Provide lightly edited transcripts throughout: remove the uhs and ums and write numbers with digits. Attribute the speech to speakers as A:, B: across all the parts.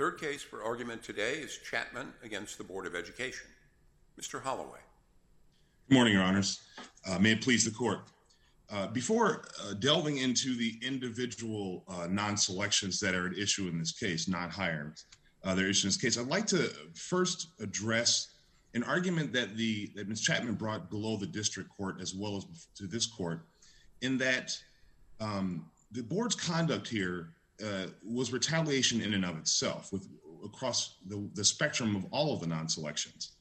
A: Third case for argument today is Chapman against the Board of Education. Mr. Holloway.
B: Good morning, Your Honors. May it please the Court. Before delving into the individual non-selections that are at issue in this case, non-hirings, that are issued in this case, I'd like to first address an argument that Ms. Chapman brought below the district court as well as to this court, in that the board's conduct here was retaliation in and of itself across the spectrum of all of the non-selections.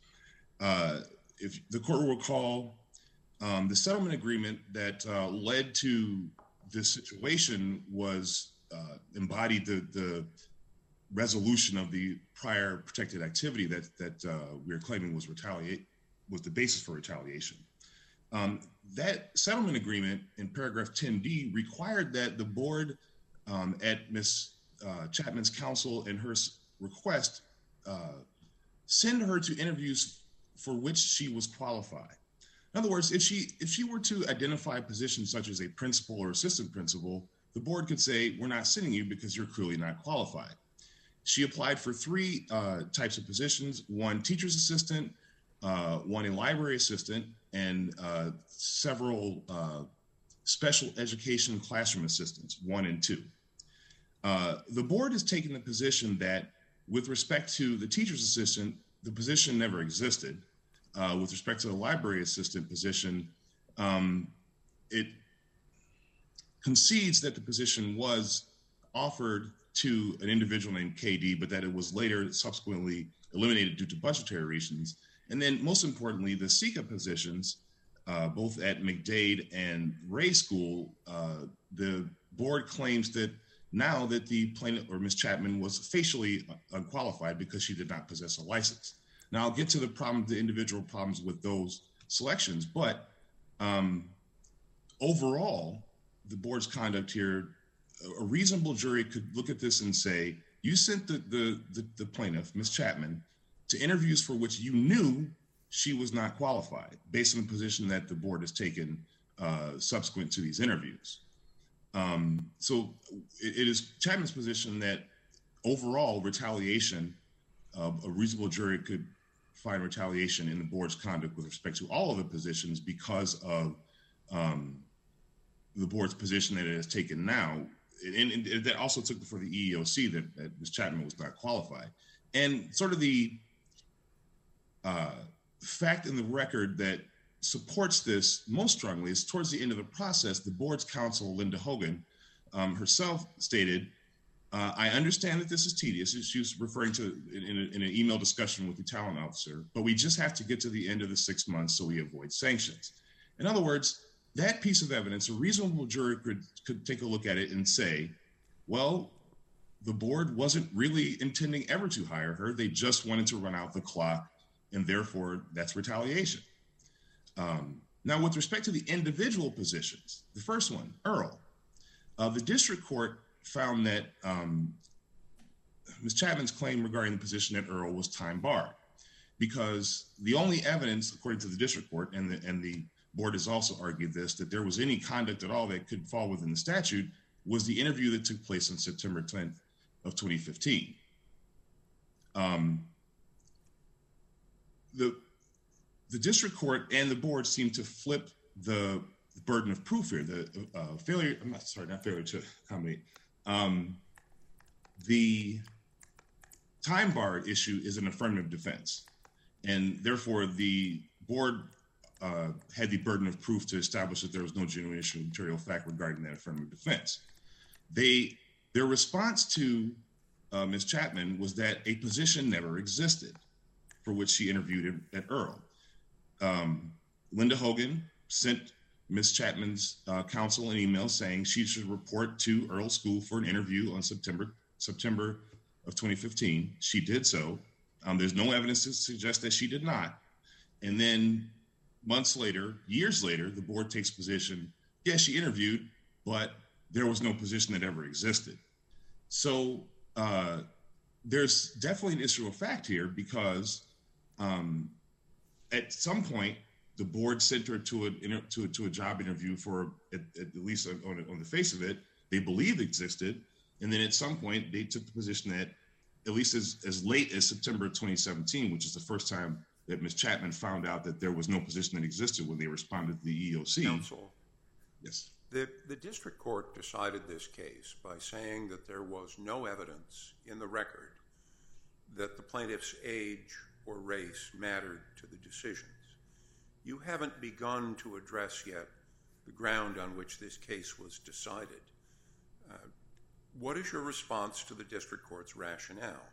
B: If the court will recall, the settlement agreement that led to this situation was embodied the resolution of the prior protected activity that we are claiming was the basis for retaliation. That settlement agreement in paragraph 10D required that the board at Ms. Chapman's counsel and her request send her to interviews for which she was qualified. In other words, if she were to identify positions such as a principal or assistant principal, the board could say, we're not sending you because you're clearly not qualified. She applied for three types of positions: one teacher's assistant, one a library assistant, and several special education classroom assistants, 1 and 2. The board has taken the position that with respect to the teacher's assistant, the position never existed. With respect to the library assistant position, it concedes that the position was offered to an individual named KD, but that it was later subsequently eliminated due to budgetary reasons. And then most importantly, the SECA positions, both at McDade and Ray School, the board claims that now that the plaintiff or Ms. Chapman was facially unqualified because she did not possess a license. Now I'll get to the individual problems with those selections, but overall, the board's conduct here, a reasonable jury could look at this and say, you sent the plaintiff, Ms. Chapman, to interviews for which you knew she was not qualified based on the position that the board has taken subsequent to these interviews. So it is Chapman's position that overall retaliation, a reasonable jury could find retaliation in the board's conduct with respect to all of the positions because of the board's position that it has taken now. And that also took for the EEOC that Ms. Chapman was not qualified. And sort of the fact in the record that supports this most strongly is towards the end of the process, the board's counsel, Linda Hogan, herself stated, I understand that this is tedious. She was referring to in an email discussion with the talent officer, but we just have to get to the end of the 6 months so we avoid sanctions. In other words, that piece of evidence, a reasonable jury could take a look at it and say, well, the board wasn't really intending ever to hire her. They just wanted to run out the clock, and therefore that's retaliation. Now, with respect to the individual positions, the first one, Earl, the district court found that Ms. Chapman's claim regarding the position at Earl was time barred because the only evidence, according to the district court, and the board has also argued this, that there was any conduct at all that could fall within the statute was the interview that took place on September 10th of 2015. The district court and the board seem to flip the burden of proof here. The failure, not failure to accommodate. The time bar issue is an affirmative defense, and therefore the board had the burden of proof to establish that there was no genuine issue of material fact regarding that affirmative defense. Their response to Ms. Chapman was that a position never existed for which she interviewed at Earl. Linda Hogan sent Ms. Chapman's counsel an email saying she should report to Earl School for an interview on September of 2015. She did so. There's no evidence to suggest that she did not. And then months later, years later, the board takes position, yes, she interviewed, but there was no position that ever existed. So there's definitely an issue of fact here because at some point, the board sent her to a job interview for, at least on the face of it, they believed existed. And then at some point, they took the position that at least as late as September 2017, which is the first time that Ms. Chapman found out that there was no position that existed when they responded to the EEOC.
A: Counsel,
B: yes.
A: The district court decided this case by saying that there was no evidence in the record that the plaintiff's age or race mattered to the decisions. You haven't begun to address yet the ground on which this case was decided. What is your response to the district court's rationale?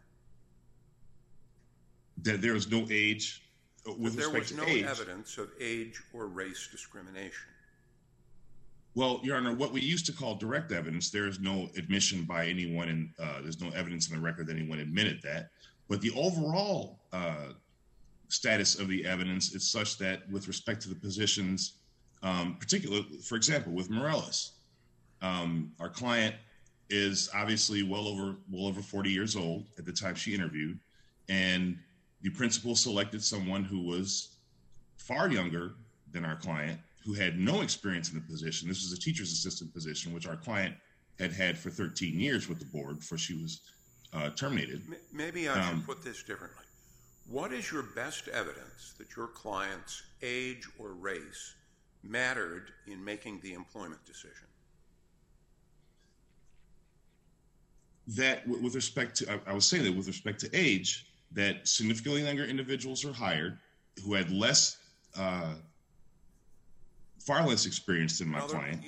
B: That there is no age with
A: there
B: respect
A: was no
B: to age.
A: evidence of age or race discrimination.
B: Well, Your Honor, what we used to call direct evidence, there is no admission by anyone, and there's no evidence in the record that anyone admitted that. But the overall status of the evidence is such that with respect to the positions, particularly, for example, with Morales, our client is obviously well over 40 years old at the time she interviewed, and the principal selected someone who was far younger than our client, who had no experience in the position. This was a teacher's assistant position, which our client had for 13 years with the board before she was terminated.
A: Maybe I should put this differently. What is your best evidence that your client's age or race mattered in making the employment decision?
B: That with respect to, I was saying that with respect to age, that significantly younger individuals are hired who had far less experience than my client.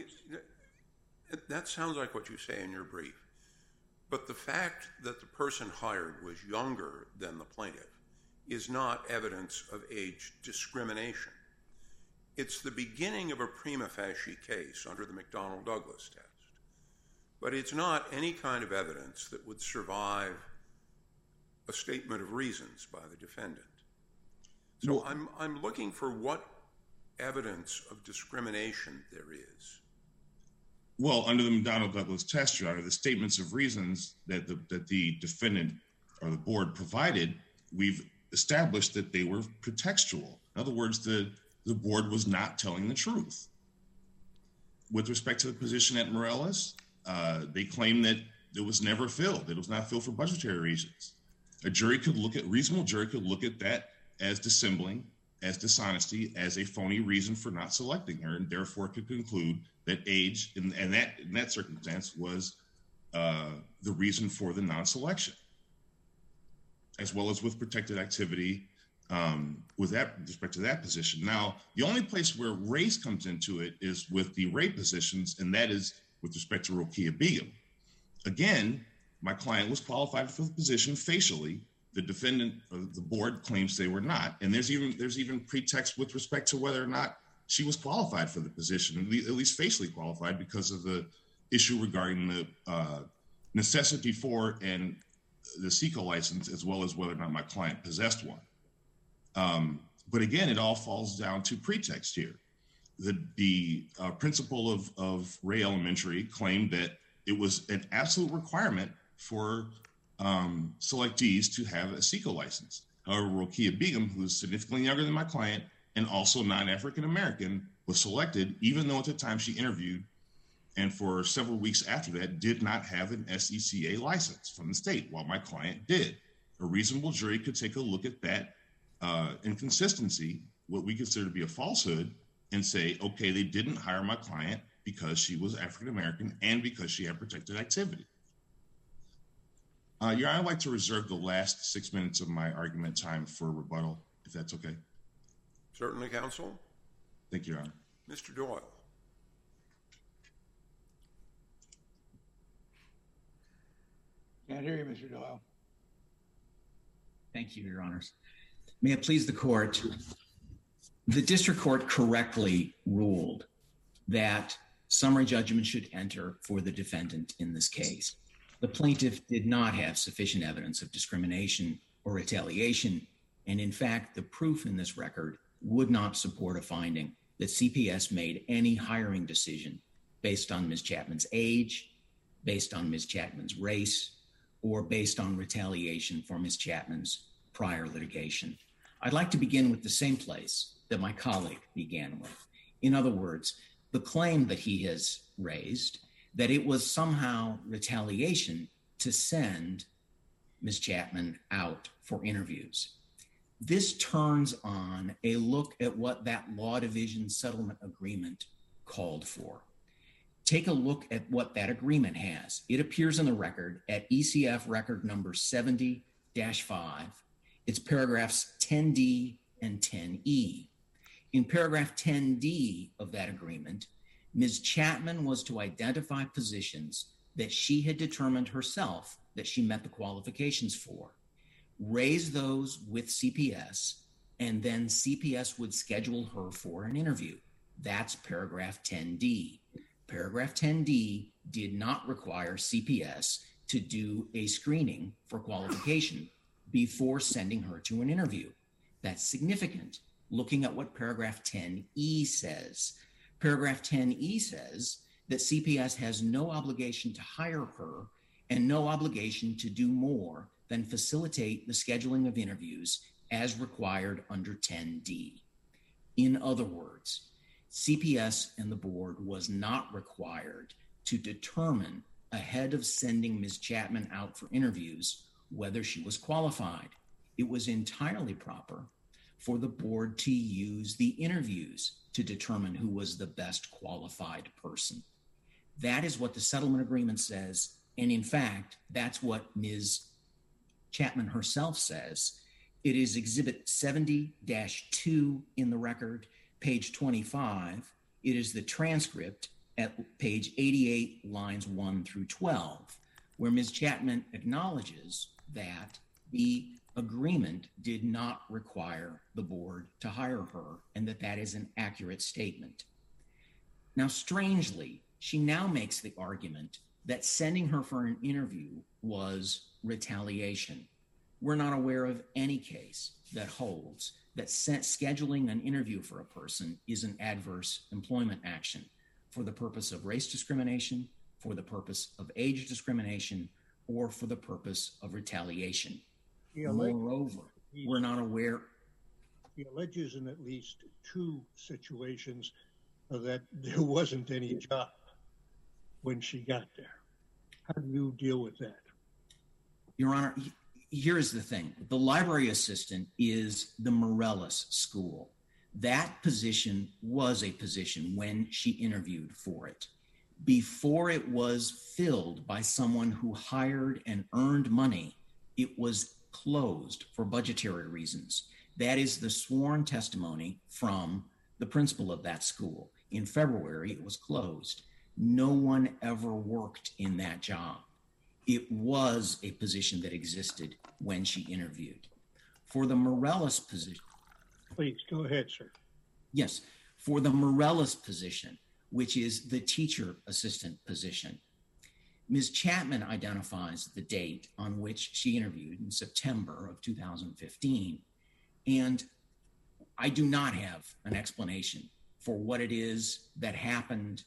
A: That sounds like what you say in your brief. But the fact that the person hired was younger than the plaintiff is not evidence of age discrimination. It's the beginning of a prima facie case under the McDonnell-Douglas test. But it's not any kind of evidence that would survive a statement of reasons by the defendant. So I'm looking for what evidence of discrimination there is.
B: Well, under the McDonnell-Douglas test, Your Honor, the statements of reasons that the defendant or the board provided, we've established that they were pretextual. In other words, the board was not telling the truth. With respect to the position at Morales, they claim that it was never filled. It was not filled for budgetary reasons. A reasonable jury could look at that as dissembling, as dishonesty, as a phony reason for not selecting her, and therefore could conclude that age in that circumstance was the reason for the non-selection, as well as with protected activity with respect to that position. Now, the only place where race comes into it is with the rape positions, and that is with respect to Rokia Begum. Again, my client was qualified for the position facially. The defendant, the board, claims they were not, and there's even pretext with respect to whether or not she was qualified for the position, at least facially qualified, because of the issue regarding the necessity for and the SECO license, as well as whether or not my client possessed one. But again, it all falls down to pretext here. The principal of Ray Elementary claimed that it was an absolute requirement for selectees to have a SECO license. However, Rokia Begum, who is significantly younger than my client and also non-African American, was selected, even though at the time she interviewed and for several weeks after that did not have an SECA license from the state, while my client did. A reasonable jury could take a look at that inconsistency, what we consider to be a falsehood, and say, okay, they didn't hire my client because she was African American and because she had protected activity. Your Honor, I'd like to reserve the last 6 minutes of my argument time for rebuttal, if that's okay.
A: Certainly, counsel.
B: Thank you, Your Honor.
A: Mr. Doyle.
C: Can't hear you, Mr. Doyle.
D: Thank you, Your Honors. May it please the court. The district court correctly ruled that summary judgment should enter for the defendant in this case. The plaintiff did not have sufficient evidence of discrimination or retaliation, and in fact, the proof in this record would not support a finding that CPS made any hiring decision based on Ms. Chapman's age, based on Ms. Chapman's race, or based on retaliation for Ms. Chapman's prior litigation. I'd like to begin with the same place that my colleague began with. In other words, the claim that he has raised that it was somehow retaliation to send Ms. Chapman out for interviews. This turns on a look at what that Law Division settlement agreement called for. Take a look at what that agreement has. It appears in the record at ECF record number 70-5. It's paragraphs 10D and 10E. In paragraph 10D of that agreement, Ms. Chapman was to identify positions that she had determined herself that she met the qualifications for, raise those with CPS, and then CPS would schedule her for an interview. That's paragraph 10D. Paragraph 10D did not require CPS to do a screening for qualification before sending her to an interview. That's significant. Looking at what paragraph 10E says. Paragraph 10E says that CPS has no obligation to hire her and no obligation to do more than facilitate the scheduling of interviews as required under 10D. In other words, CPS and the board was not required to determine ahead of sending Ms. Chapman out for interviews whether she was qualified. It was entirely proper for the board to use the interviews to determine who was the best qualified person. That is what the settlement agreement says, and in fact, that's what Ms. Chapman herself says. It is Exhibit 70-2 in the record, page 25. It is the transcript at page 88, lines 1 through 12, where Ms. Chapman acknowledges that the agreement did not require the board to hire her and that is an accurate statement. Now, strangely, she now makes the argument that sending her for an interview was retaliation. We're not aware of any case that holds that scheduling an interview for a person is an adverse employment action for the purpose of race discrimination, for the purpose of age discrimination, or for the purpose of retaliation. Moreover, we're not aware.
E: He alleges in at least two situations that there wasn't any job when she got there. How do you deal with that?
D: Your Honor, here's the thing. The library assistant is the Morellis School. That position was a position when she interviewed for it. Before it was filled by someone who hired and earned money, it was closed for budgetary reasons. That is the sworn testimony from the principal of that school. In February, it was closed. No one ever worked in that job. It was a position that existed when she interviewed. For the Morellis position.
E: Please, go ahead, sir.
D: Yes, for the Morellis position, which is the teacher assistant position, Ms. Chapman identifies the date on which she interviewed in September of 2015. And I do not have an explanation for what it is that happened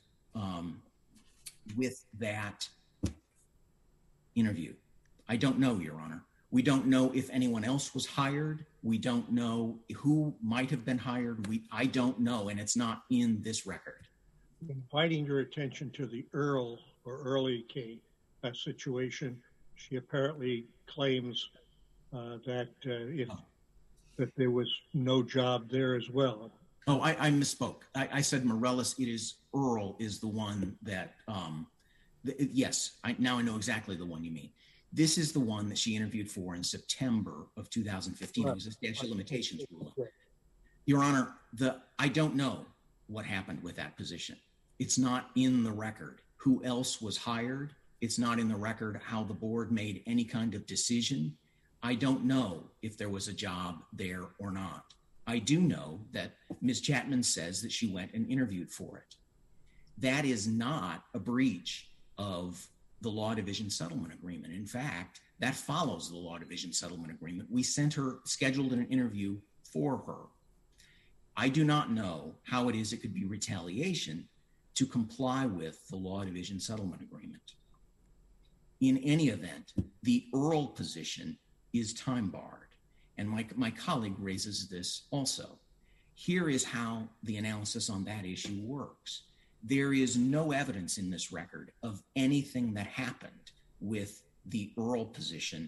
D: with that interview. I don't know, Your Honor. We don't know if anyone else was hired. We don't know who might have been hired. I don't know, and it's not in this record.
E: Inviting your attention to the early case situation, she apparently claims that there was no job there as well.
D: Oh, I misspoke. I said Morellis. It is Earl is the one that, yes, now I know exactly the one you mean. This is the one that she interviewed for in September of 2015. It was a statute of limitations ruling. Your Honor, I don't know what happened with that position. It's not in the record who else was hired. It's not in the record how the board made any kind of decision. I don't know if there was a job there or not. I do know that Ms. Chapman says that she went and interviewed for it. That is not a breach of the Law Division Settlement Agreement. In fact, that follows the Law Division Settlement Agreement. We scheduled an interview for her. I do not know how it is it could be retaliation to comply with the Law Division Settlement Agreement. In any event, the Earl position is time barred, and my colleague raises this also. Here is how the analysis on that issue works. There is no evidence in this record of anything that happened with the Earl position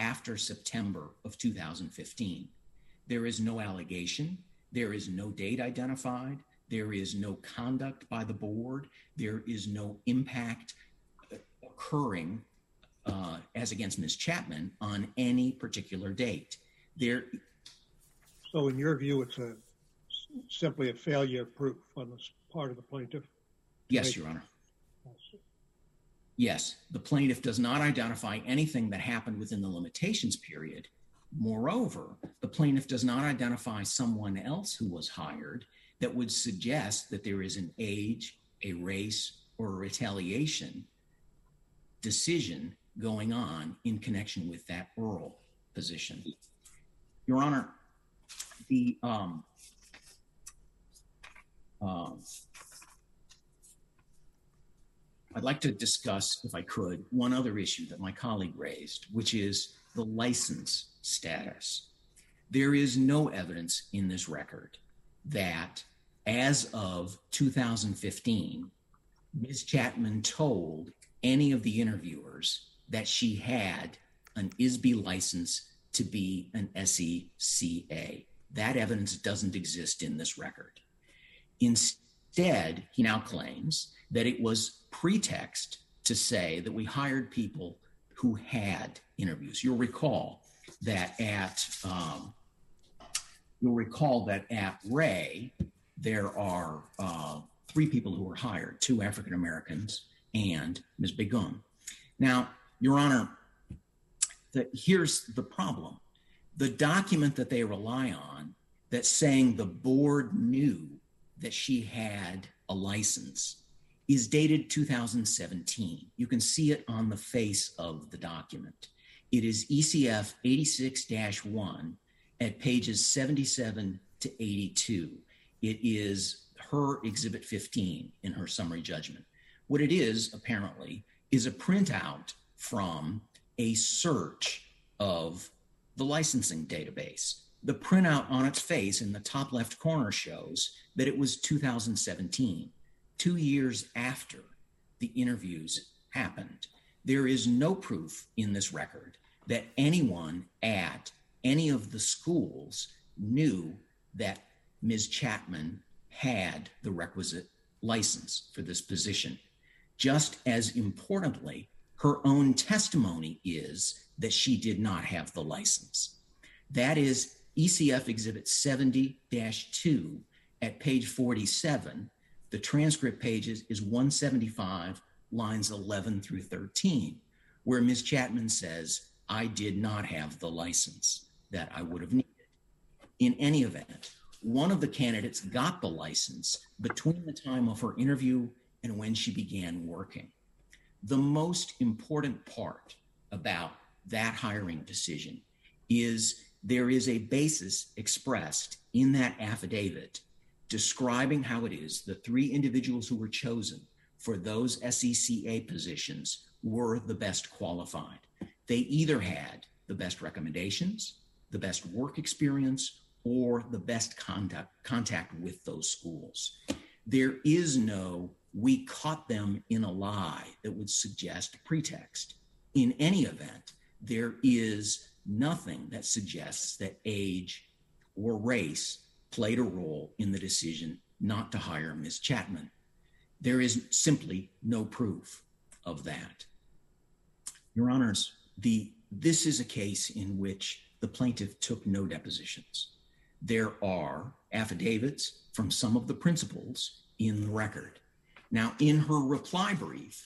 D: after September of 2015. There is no allegation. There is no date identified. There is no conduct by the board. There is no impact occurring as against Ms. Chapman on any particular date.
E: So in your view, it's simply a failure of proof on the part of the plaintiff?
D: Yes, Your Honor. Yes, the plaintiff does not identify anything that happened within the limitations period. Moreover, the plaintiff does not identify someone else who was hired that would suggest that there is an age, a race, or a retaliation decision going on in connection with that Earl position. Your Honor, I'd like to discuss, if I could, one other issue that my colleague raised, which is the license status. There is no evidence in this record that as of 2015, Ms. Chapman told any of the interviewers that she had an ISB license to be an SECA. That evidence doesn't exist in this record. Instead, he now claims that it was pretext to say that we hired people who had interviews. You'll recall that at Ray, there are 3 people who were hired, 2 African Americans and Ms. Begum. Now, Your Honor, here's the problem. The document that they rely on that's saying the board knew that she had a license is dated 2017. You can see it on the face of the document. It is ECF 86-1 at pages 77 to 82. It is her Exhibit 15 in her summary judgment. What it is, apparently, is a printout from a search of the licensing database. The printout on its face in the top left corner shows that it was 2017, 2 years after the interviews happened. There is no proof in this record that anyone at any of the schools knew that Ms. Chapman had the requisite license for this position. Just as importantly, her own testimony is that she did not have the license. That is ECF Exhibit 70-2 at page 47. The transcript pages is 175, lines 11 through 13, where Ms. Chapman says, I did not have the license that I would have needed. In any event, one of the candidates got the license between the time of her interview and when she began working. The most important part about that hiring decision is there is a basis expressed in that affidavit describing how it is the 3 individuals who were chosen for those SECA positions were the best qualified. They either had the best recommendations, the best work experience, or the best contact with those schools. There is no, we caught them in a lie that would suggest pretext. In any event, there is nothing that suggests that age or race played a role in the decision not to hire Ms. Chapman. There is simply no proof of that. Your Honors, this is a case in which the plaintiff took no depositions. There are affidavits from some of the principals in the record. Now, in her reply brief,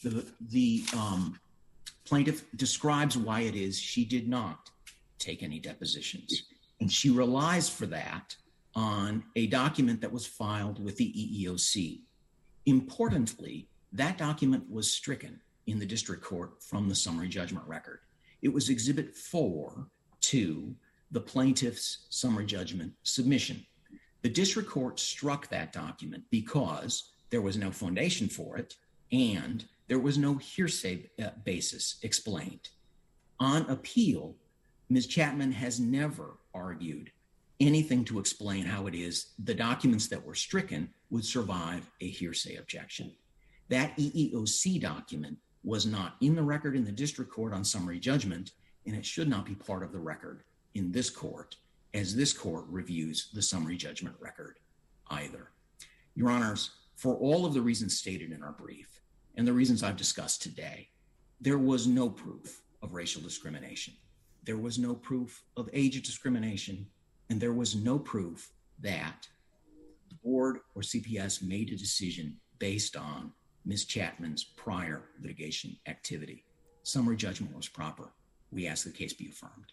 D: the plaintiff describes why it is she did not take any depositions. And she relies for that on a document that was filed with the EEOC. Importantly, that document was stricken in the district court from the summary judgment record. It was Exhibit 4 to the plaintiff's summary judgment submission. The district court struck that document because there was no foundation for it and there was no hearsay basis explained. On appeal, Ms. Chapman has never argued anything to explain how it is the documents that were stricken would survive a hearsay objection. That EEOC document was not in the record in the district court on summary judgment, and it should not be part of the record in this court as this court reviews the summary judgment record either. Your Honors, for all of the reasons stated in our brief and the reasons I've discussed today, there was no proof of racial discrimination. There was no proof of age discrimination, and there was no proof that the board or CPS made a decision based on Ms. Chapman's prior litigation activity. Summary judgment was proper. We ask the case be affirmed.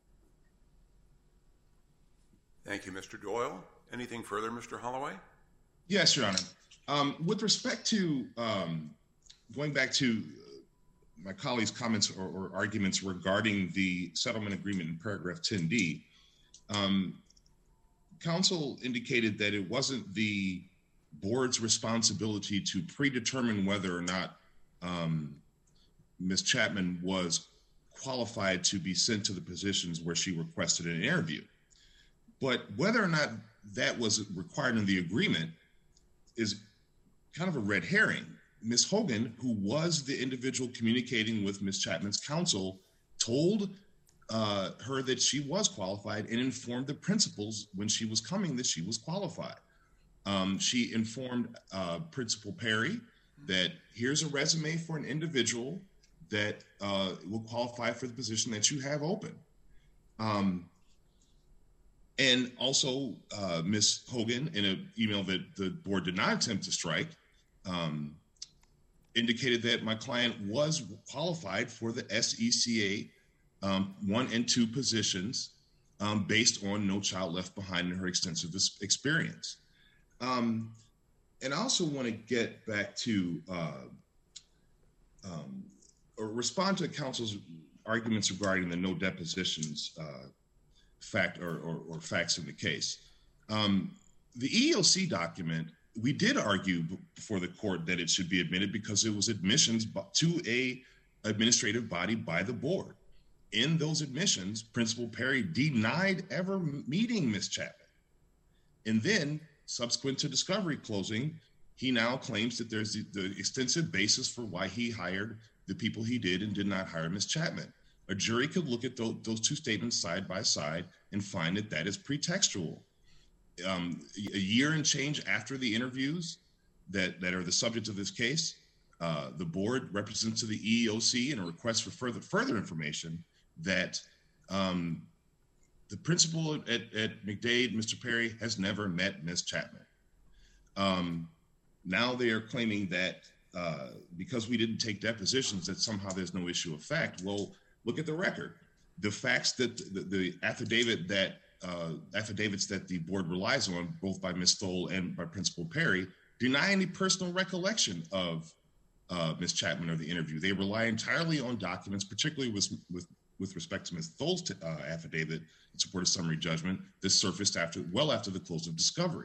A: Thank you, Mr. Doyle. Anything further, Mr. Holloway?
B: Yes, Your Honor. With respect to going back to my colleague's comments or arguments regarding the settlement agreement in paragraph 10D, counsel indicated that it wasn't the board's responsibility to predetermine whether or not Ms. Chapman was qualified to be sent to the positions where she requested an interview. But whether or not that was required in the agreement is kind of a red herring. Ms. Hogan, who was the individual communicating with Ms. Chapman's counsel, told her that she was qualified and informed the principals when she was coming that she was qualified. She informed Principal Perry that here's a resume for an individual that will qualify for the position that you have open. And also, Ms. Hogan, in an email that the board did not attempt to strike, indicated that my client was qualified for the SECA 1 and 2 positions based on No Child Left Behind and her extensive experience. And I also want to get back to or respond to counsel's arguments regarding the no depositions fact or facts in the case. The EEOC document, we did argue before the court that it should be admitted because it was admissions to a administrative body by the board. In those admissions, Principal Perry denied ever meeting Ms. Chapman. And then, subsequent to discovery closing, he now claims that there's the extensive basis for why he hired the people he did and did not hire Ms. Chapman. A jury could look at those two statements side by side and find that that is pretextual. A year and change after the interviews that are the subject of this case, the board represents to the EEOC in a request for further information that the principal at McDade, Mr. Perry, has never met Ms. Chapman. Now they are claiming that because we didn't take depositions that somehow there's no issue of fact. Well, look at the record. The facts that the affidavits that the board relies on, both by Ms. Stoll and by Principal Perry, deny any personal recollection of Ms. Chapman or the interview. They rely entirely on documents, particularly with respect to Ms. Stoll's affidavit in support of summary judgment that surfaced well after the close of discovery.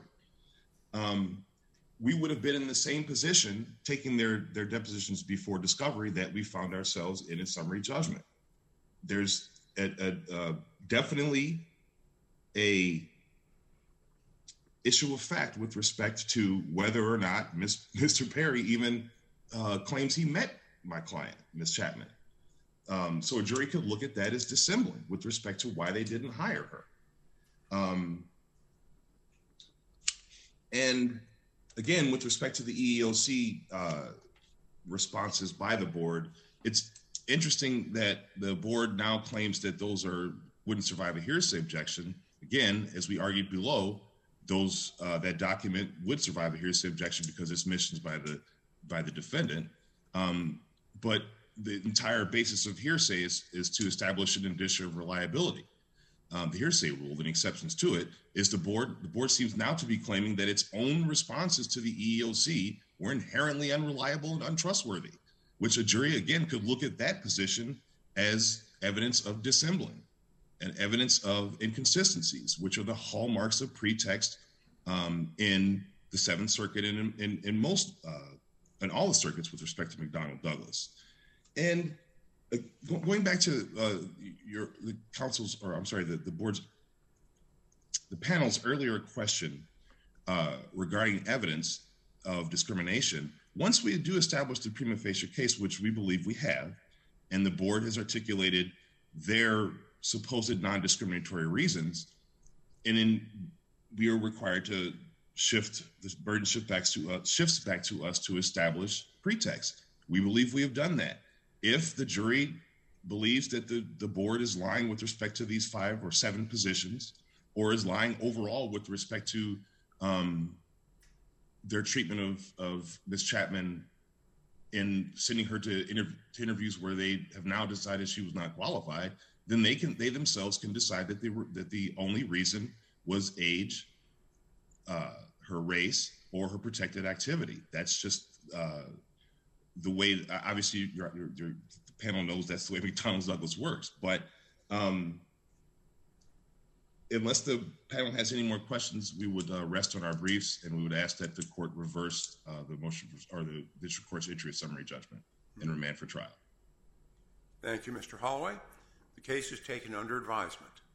B: We would have been in the same position taking their depositions before discovery that we found ourselves in a summary judgment. There's definitely a issue of fact with respect to whether or not Mr. Perry even claims he met my client, Ms. Chapman. So a jury could look at that as dissembling with respect to why they didn't hire her. And again, with respect to the EEOC responses by the board, it's interesting that the board now claims that those wouldn't survive a hearsay objection. Again, as we argued below, that document would survive a hearsay objection because it's admissions by the defendant. But the entire basis of hearsay is to establish an indicia of reliability. The hearsay rule and exceptions to it is the board seems now to be claiming that its own responses to the EEOC were inherently unreliable and untrustworthy, which a jury, again, could look at that position as evidence of dissembling and evidence of inconsistencies, which are the hallmarks of pretext in the Seventh Circuit and in all the circuits with respect to McDonnell Douglas. And going back to the panel's earlier question regarding evidence of discrimination, once we do establish the prima facie case, which we believe we have, and the board has articulated their supposed non-discriminatory reasons, and then we are required to shift this burden shifts back to us to establish pretext. We believe we have done that. If the jury believes that the board is lying with respect to these 5 or 7 positions, or is lying overall with respect to their treatment of Ms. Chapman in sending her to interviews where they have now decided she was not qualified, then they themselves can decide that the only reason was age, her race, or her protected activity. That's just the way. Obviously, the panel knows that's the way McDonnell Douglas works. But unless the panel has any more questions, we would rest on our briefs, and we would ask that the court reverse the motion or the district court's entry of summary judgment and remand for trial.
A: Thank you, Mr. Holloway. The case is taken under advisement.